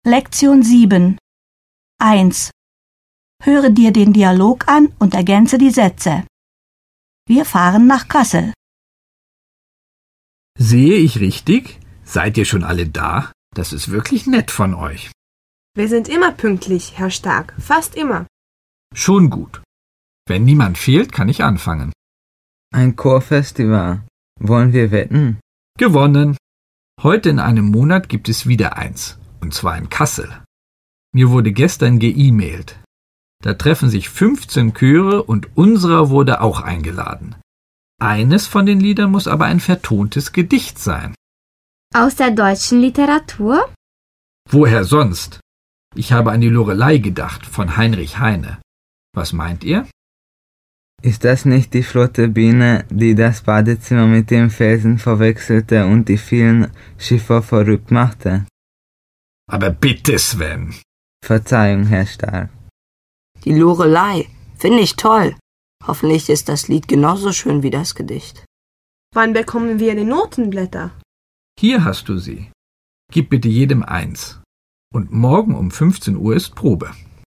Lektion 7. 1. Höre dir den Dialog an und ergänze die Sätze. Wir fahren nach Kassel. Sehe ich richtig? Seid ihr schon alle da? Das ist wirklich nett von euch. Wir sind immer pünktlich, Herr Stark, fast immer. Schon gut. Wenn niemand fehlt, kann ich anfangen. Ein Chorfestival. Wollen wir wetten? Gewonnen. Heute in einem Monat gibt es wieder eins, und zwar in Kassel. Mir wurde gestern ge-E-Mailt. Da treffen sich 15 Chöre und unserer wurde auch eingeladen. Eines von den Liedern muss aber ein vertontes Gedicht sein. Aus der deutschen Literatur? Woher sonst? Ich habe an die Lorelei gedacht, von Heinrich Heine. Was meint ihr? Ist das nicht die flotte Biene, die das Badezimmer mit dem Felsen verwechselte und die vielen Schiffer verrückt machte? Aber bitte, Sven. Verzeihung, Herr Stark. Die Lorelei, finde ich toll. Hoffentlich ist das Lied genauso schön wie das Gedicht. Wann bekommen wir die Notenblätter? Hier hast du sie. Gib bitte jedem eins. Und morgen um 15 Uhr ist Probe.